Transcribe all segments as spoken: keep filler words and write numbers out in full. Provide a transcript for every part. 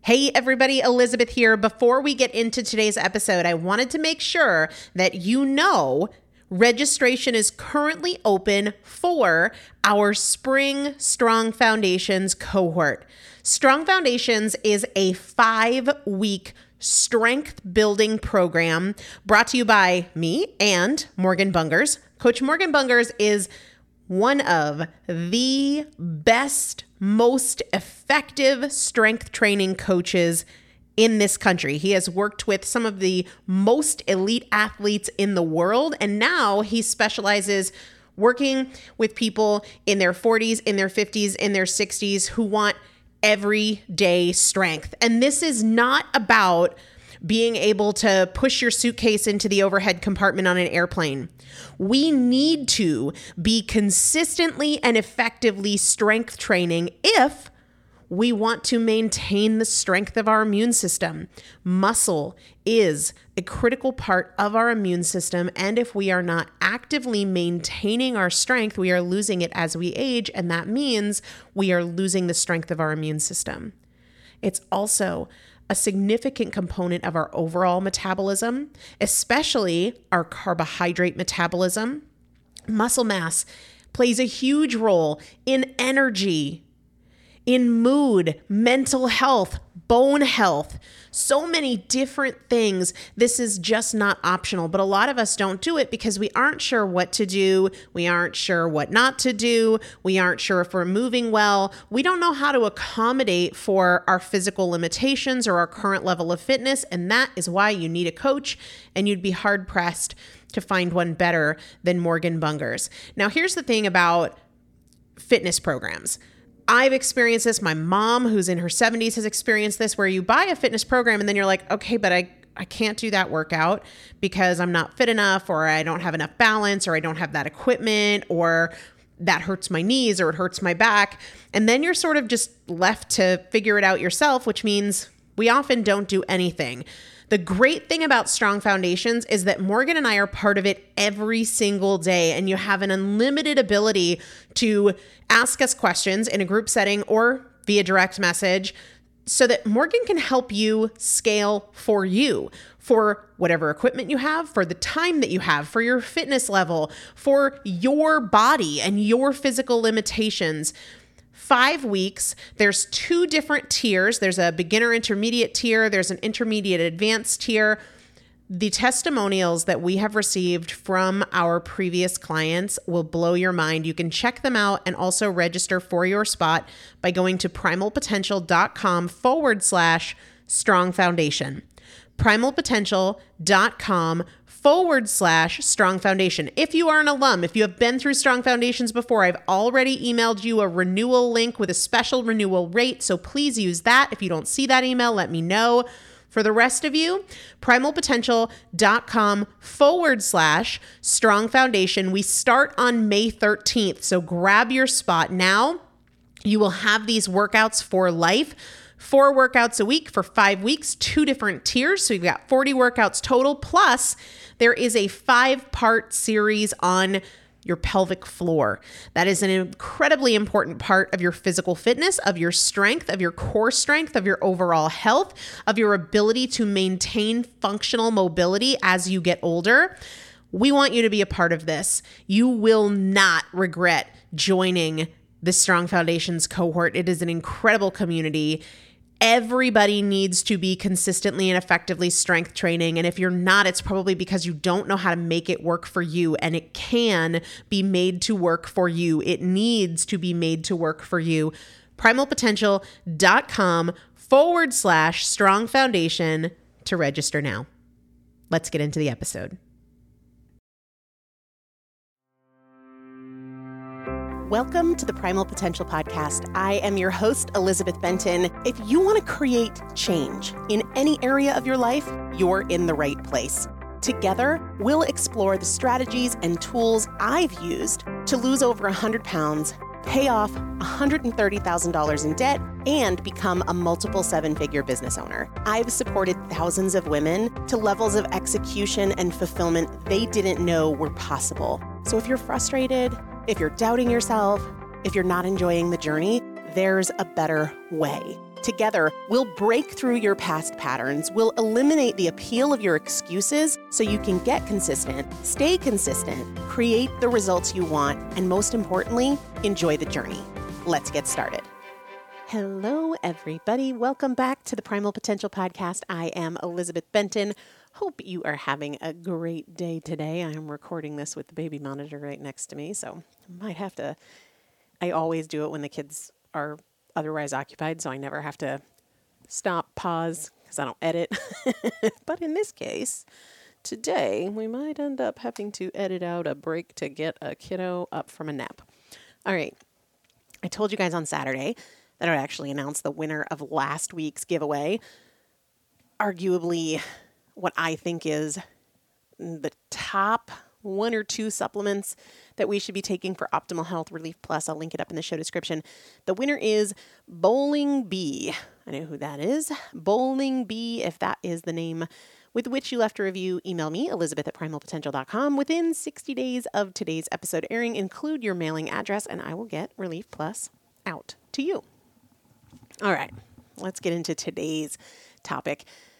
Hey everybody, Elizabeth here. Before we get into today's episode, I wanted to make sure that you know registration is currently open for our Spring Strong Foundations cohort. Strong Foundations is a five-week strength building program brought to you by me and Morgan Bungers. Coach Morgan Bungers is one of the best, most effective strength training coaches in this country. He has worked with some of the most elite athletes in the world, and now he specializes working with people in their forties, in their fifties, in their sixties who want everyday strength. And this is not about being able to push your suitcase into the overhead compartment on an airplane. We need to be consistently and effectively strength training if we want to maintain the strength of our immune system. Muscle is a critical part of our immune system, and if we are not actively maintaining our strength, we are losing it as we age, and that means we are losing the strength of our immune system. It's also a significant component of our overall metabolism, especially our carbohydrate metabolism. Muscle mass plays a huge role in energy, in mood, mental health, bone health, so many different things. This is just not optional, but a lot of us don't do it because we aren't sure what to do. We aren't sure what not to do. We aren't sure if we're moving well. We don't know how to accommodate for our physical limitations or our current level of fitness, and that is why you need a coach, and you'd be hard-pressed to find one better than Morgan Bungers. Now, here's the thing about fitness programs. I've experienced this. My mom, who's in her seventies, has experienced this, where you buy a fitness program and then you're like, okay, but I, I can't do that workout because I'm not fit enough, or I don't have enough balance, or I don't have that equipment, or that hurts my knees, or it hurts my back. And then you're sort of just left to figure it out yourself, which means we often don't do anything. The great thing about Strong Foundations is that Morgan and I are part of it every single day, and you have an unlimited ability to ask us questions in a group setting or via direct message so that Morgan can help you scale for you, for whatever equipment you have, for the time that you have, for your fitness level, for your body and your physical limitations. Five weeks, there's two different tiers. There's a beginner intermediate tier. There's an intermediate advanced tier. The testimonials that we have received from our previous clients will blow your mind. You can check them out and also register for your spot by going to primalpotential.com forward slash strong foundation. primalpotential.com forward slash strong foundation. If you are an alum, if you have been through Strong Foundations before, I've already emailed you a renewal link with a special renewal rate. So please use that. If you don't see that email, let me know. For the rest of you, primalpotential.com forward slash strong foundation. We start on May thirteenth. So grab your spot now. You will have these workouts for life. Four workouts a week for five weeks, two different tiers. So you've got forty workouts total. Plus, there is a five-part series on your pelvic floor. That is an incredibly important part of your physical fitness, of your strength, of your core strength, of your overall health, of your ability to maintain functional mobility as you get older. We want you to be a part of this. You will not regret joining the Strong Foundations cohort. It is an incredible community. Everybody needs to be consistently and effectively strength training. And if you're not, it's probably because you don't know how to make it work for you. And it can be made to work for you. It needs to be made to work for you. primalpotential.com forward slash strong foundation to register now. Let's get into the episode. Welcome to the Primal Potential Podcast. I am your host, Elizabeth Benton. If you want to create change in any area of your life, you're in the right place. Together, we'll explore the strategies and tools I've used to lose over one hundred pounds, pay off one hundred thirty thousand dollars in debt, and become a multiple seven-figure business owner. I've supported thousands of women to levels of execution and fulfillment they didn't know were possible. So if you're frustrated, if you're doubting yourself, if you're not enjoying the journey, there's a better way. Together, we'll break through your past patterns, we'll eliminate the appeal of your excuses so you can get consistent, stay consistent, create the results you want, and most importantly, enjoy the journey. Let's get started. Hello, everybody. Welcome back to the Primal Potential Podcast. I am Elizabeth Benton. Hope you are having a great day today. I am recording this with the baby monitor right next to me, so I might have to, I always do it when the kids are otherwise occupied, so I never have to stop, pause, because I don't edit. But in this case, today, we might end up having to edit out a break to get a kiddo up from a nap. All right. I told you guys on Saturday that I would actually announce the winner of last week's giveaway. Arguably, what I think is the top one or two supplements that we should be taking for optimal health, Relief Plus. I'll link it up in the show description. The winner is Bowling Bee. I know who that is. Bowling Bee, if that is the name with which you left a review, email me, Elizabeth at primal potential dot com. Within sixty days of today's episode airing, include your mailing address, and I will get Relief Plus out to you. All right, let's get into today's topic.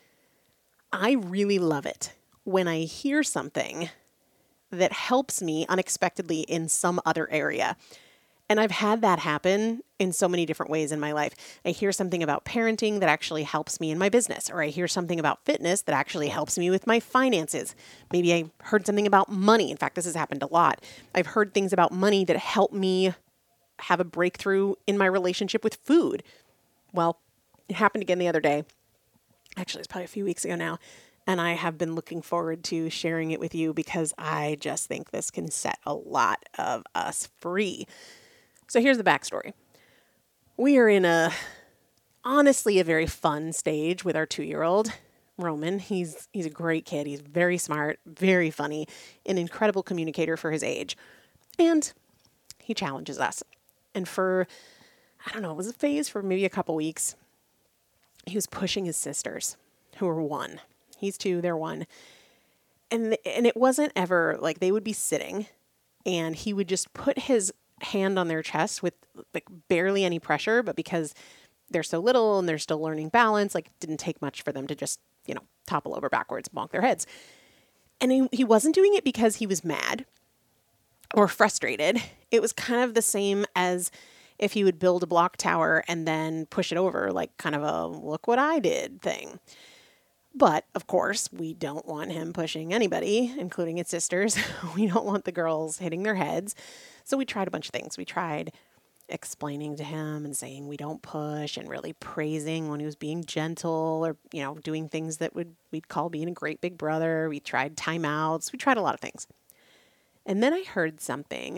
I really love it when I hear something that helps me unexpectedly in some other area. And I've had that happen in so many different ways in my life. I hear something about parenting that actually helps me in my business, or I hear something about fitness that actually helps me with my finances. Maybe I heard something about money. In fact, this has happened a lot. I've heard things about money that help me have a breakthrough in my relationship with food. Well, it happened again the other day. Actually, it's probably a few weeks ago now. And I have been looking forward to sharing it with you because I just think this can set a lot of us free. So here's the backstory. We are in a, honestly, a very fun stage with our two-year-old, Roman. He's he's a great kid. He's very smart, very funny, an incredible communicator for his age. And he challenges us. And for, I don't know, it was a phase for maybe a couple weeks. He was pushing his sisters, who were one. He's two, they're one. And and it wasn't ever like they would be sitting and he would just put his hand on their chest with like barely any pressure, but because they're so little and they're still learning balance, like it didn't take much for them to just, you know, topple over backwards, bonk their heads. And he, he wasn't doing it because he was mad or frustrated. It was kind of the same as if he would build a block tower and then push it over, like kind of a look what I did thing. But, of course, we don't want him pushing anybody, including his sisters. We don't want the girls hitting their heads. So we tried a bunch of things. We tried explaining to him and saying we don't push and really praising when he was being gentle or, you know, doing things that would we'd call being a great big brother. We tried timeouts. We tried a lot of things. And then I heard something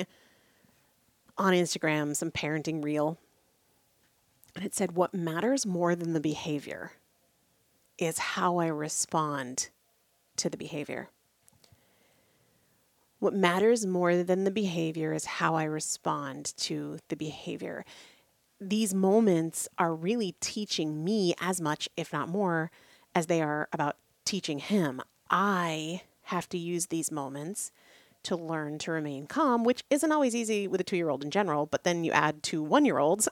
on Instagram, some parenting reel, and it said, what matters more than the behavior is how I respond to the behavior. What matters more than the behavior is how I respond to the behavior. These moments are really teaching me as much, if not more, as they are about teaching him. I have to use these moments to learn to remain calm, which isn't always easy with a two-year-old in general, but then you add two one-year-olds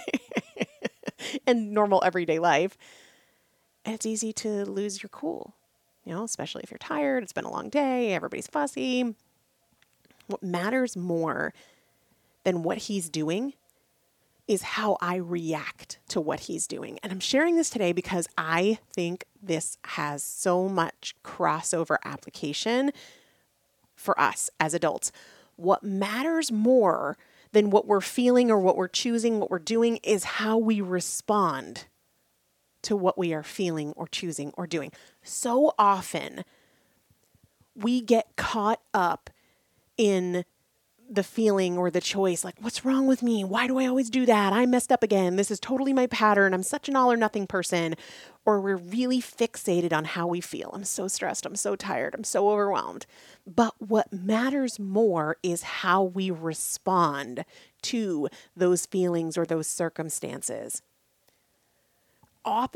and normal everyday life. And it's easy to lose your cool, you know, especially if you're tired, it's been a long day, everybody's fussy. What matters more than what he's doing is how I react to what he's doing. And I'm sharing this today because I think this has so much crossover application for us as adults. What matters more than what we're feeling or what we're choosing, what we're doing, is how we respond to what we are feeling or choosing or doing. So often we get caught up in the feeling or the choice, like, what's wrong with me? Why do I always do that? I messed up again. This is totally my pattern. I'm such an all or nothing person. Or we're really fixated on how we feel. I'm so stressed. I'm so tired. I'm so overwhelmed. But what matters more is how we respond to those feelings or those circumstances.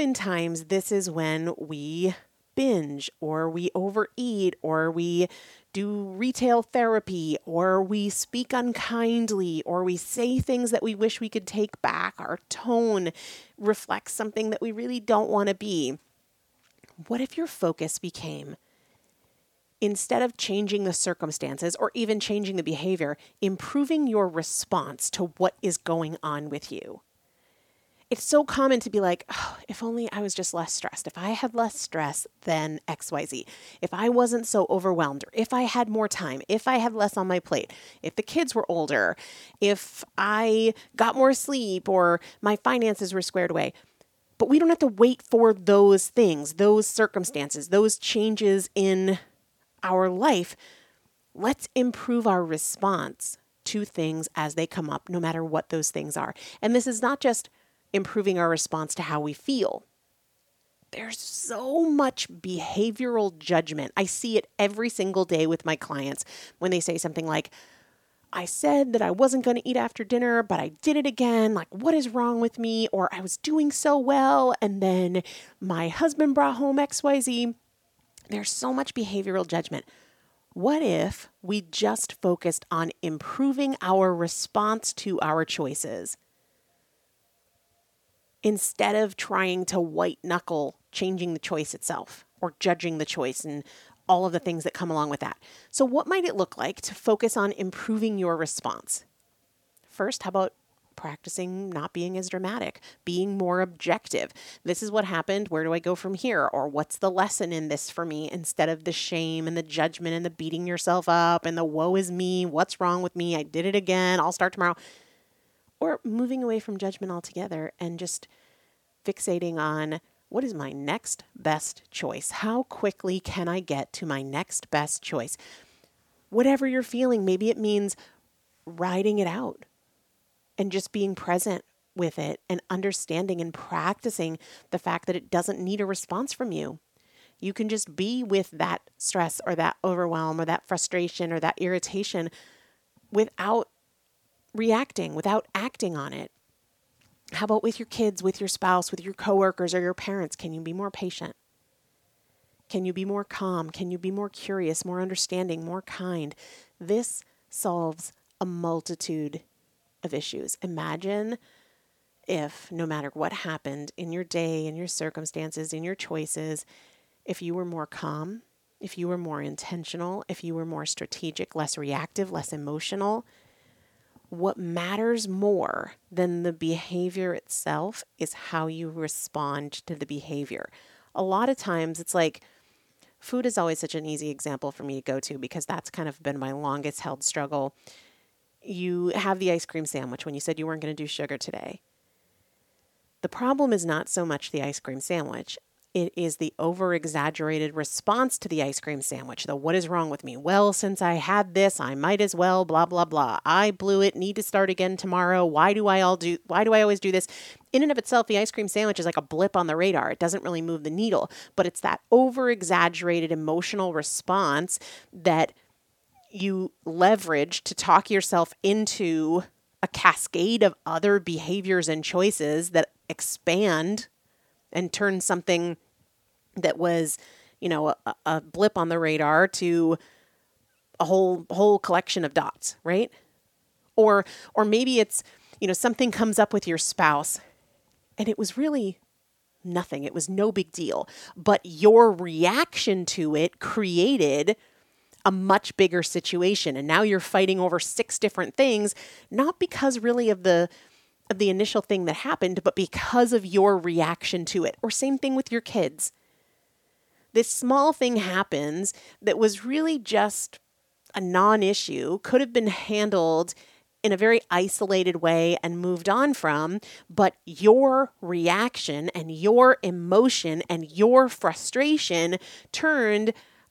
Oftentimes, this is when we binge or we overeat or we do retail therapy, or we speak unkindly, or we say things that we wish we could take back. Our tone reflects something that we really don't want to be. What if your focus became, instead of changing the circumstances or even changing the behavior, improving your response to what is going on with you? It's so common to be like, oh, if only I was just less stressed. If I had less stress, then X Y Z. If I wasn't so overwhelmed, or if I had more time, if I had less on my plate, if the kids were older, if I got more sleep, or my finances were squared away. But we don't have to wait for those things, those circumstances, those changes in our life. Let's improve our response to things as they come up, no matter what those things are. And this is not just improving our response to how we feel. There's so much behavioral judgment. I see it every single day with my clients when they say something like, I said that I wasn't going to eat after dinner, but I did it again. Like, what is wrong with me? Or I was doing so well, and then my husband brought home X Y Z. There's so much behavioral judgment. What if we just focused on improving our response to our choices, instead of trying to white knuckle changing the choice itself or judging the choice and all of the things that come along with that? So what might it look like to focus on improving your response? First, how about practicing not being as dramatic, being more objective? This is what happened. Where do I go from here? Or what's the lesson in this for me? Instead of the shame and the judgment and the beating yourself up and the woe is me, what's wrong with me? I did it again. I'll start tomorrow. Or moving away from judgment altogether and just fixating on, what is my next best choice? How quickly can I get to my next best choice? Whatever you're feeling, maybe it means riding it out and just being present with it and understanding and practicing the fact that it doesn't need a response from you. You can just be with that stress or that overwhelm or that frustration or that irritation without reacting, without acting on it. How about with your kids, with your spouse, with your coworkers or your parents? Can you be more patient? Can you be more calm? Can you be more curious, more understanding, more kind? This solves a multitude of issues. Imagine if, no matter what happened in your day, in your circumstances, in your choices, if you were more calm, if you were more intentional, if you were more strategic, less reactive, less emotional. What matters more than the behavior itself is how you respond to the behavior. A lot of times it's like, food is always such an easy example for me to go to because that's kind of been my longest held struggle. You have the ice cream sandwich when you said you weren't going to do sugar today. The problem is not so much the ice cream sandwich. It is the over-exaggerated response to the ice cream sandwich. The what is wrong with me? Well, since I had this, I might as well, blah, blah, blah. I blew it, need to start again tomorrow. Why do I all do, why do I always do this? In and of itself, the ice cream sandwich is like a blip on the radar. It doesn't really move the needle, but it's that over-exaggerated emotional response that you leverage to talk yourself into a cascade of other behaviors and choices that expand and turn something that was, you know, a, a blip on the radar to a whole whole collection of dots, right? Or or maybe it's, you know, something comes up with your spouse and it was really nothing. It was no big deal. But your reaction to it created a much bigger situation. And now you're fighting over six different things, not because really of the of the initial thing that happened, but because of your reaction to it. Or same thing with your kids. This small thing happens that was really just a non-issue, could have been handled in a very isolated way and moved on from, but your reaction and your emotion and your frustration turned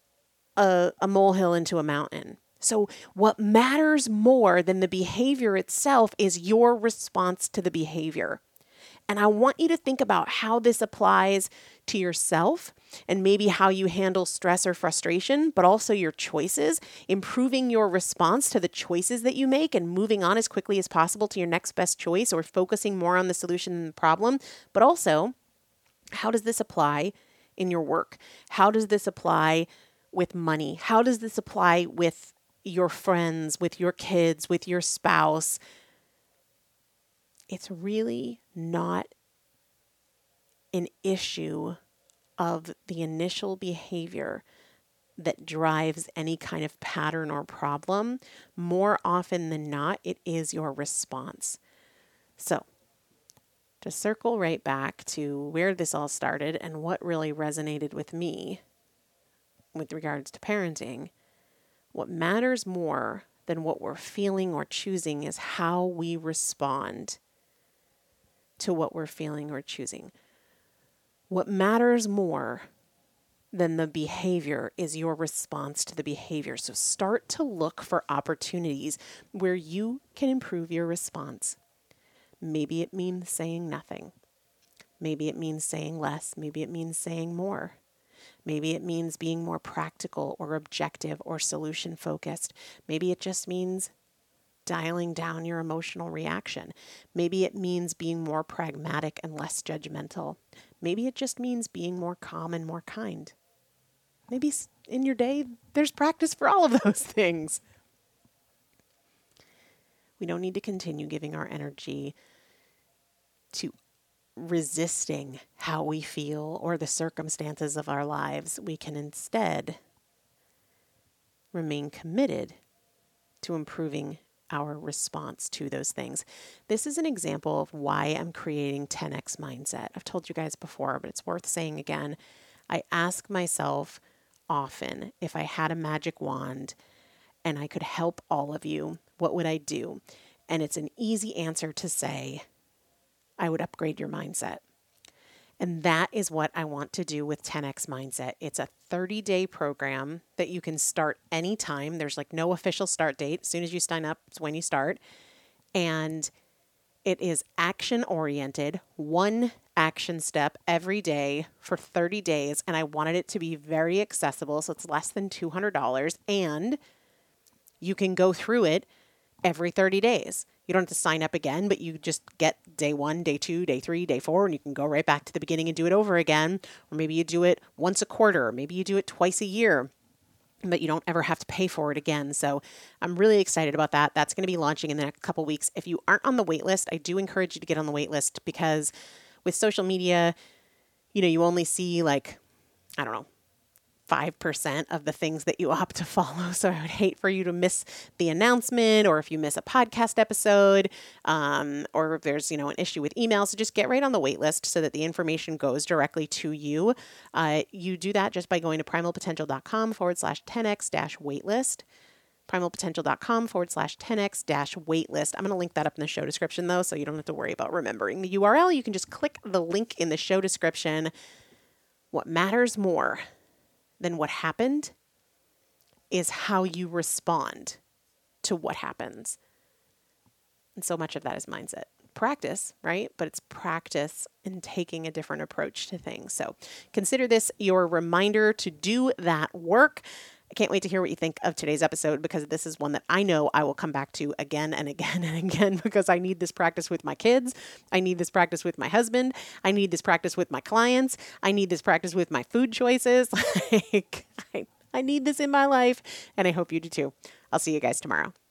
a, a molehill into a mountain. So what matters more than the behavior itself is your response to the behavior. And I want you to think about how this applies to yourself and maybe how you handle stress or frustration, but also your choices, improving your response to the choices that you make and moving on as quickly as possible to your next best choice or focusing more on the solution than the problem. But also, how does this apply in your work? How does this apply with money? How does this apply with your friends, with your kids, with your spouse? It's really not an issue of the initial behavior that drives any kind of pattern or problem. More often than not, it is your response. So, to circle right back to where this all started and what really resonated with me with regards to parenting, what matters more than what we're feeling or choosing is how we respond to what we're feeling or choosing. What matters more than the behavior is your response to the behavior. So start to look for opportunities where you can improve your response. Maybe it means saying nothing. Maybe it means saying less. Maybe it means saying more. Maybe it means being more practical or objective or solution focused. Maybe it just means dialing down your emotional reaction. Maybe it means being more pragmatic and less judgmental. Maybe it just means being more calm and more kind. Maybe in your day, there's practice for all of those things. We don't need to continue giving our energy to resisting how we feel or the circumstances of our lives. We can instead remain committed to improving our response to those things. This is an example of why I'm creating ten X Mindset. I've told you guys before, but it's worth saying again. I ask myself often, if I had a magic wand and I could help all of you, what would I do? And it's an easy answer to say, I would upgrade your mindset. And that is what I want to do with ten X Mindset. It's a thirty-day program that you can start anytime. There's like no official start date. As soon as you sign up, it's when you start. And it is action-oriented, one action step every day for thirty days. And I wanted it to be very accessible, so it's less than two hundred dollars. And you can go through it every thirty days. You don't have to sign up again, but you just get day one, day two, day three, day four, and you can go right back to the beginning and do it over again. Or maybe you do it once a quarter, or maybe you do it twice a year, but you don't ever have to pay for it again. So I'm really excited about that. That's going to be launching in the next couple weeks. If you aren't on the wait list, I do encourage you to get on the wait list, because with social media, you know, you only see like, I don't know, five percent of the things that you opt to follow. So I would hate for you to miss the announcement, or if you miss a podcast episode, um, or if there's, you know, an issue with email. So just get right on the wait list so that the information goes directly to you. Uh, you do that just by going to primalpotential.com forward slash 10x dash waitlist. primalpotential.com forward slash 10x dash waitlist. I'm going to link that up in the show description though, so you don't have to worry about remembering the U R L. You can just click the link in the show description. What matters more than what happened is how you respond to what happens. And so much of that is mindset. Practice, right? But it's practice in taking a different approach to things. So consider this your reminder to do that work. I can't wait to hear what you think of today's episode, because this is one that I know I will come back to again and again and again, because I need this practice with my kids. I need this practice with my husband. I need this practice with my clients. I need this practice with my food choices. Like, I, I need this in my life, and I hope you do too. I'll see you guys tomorrow.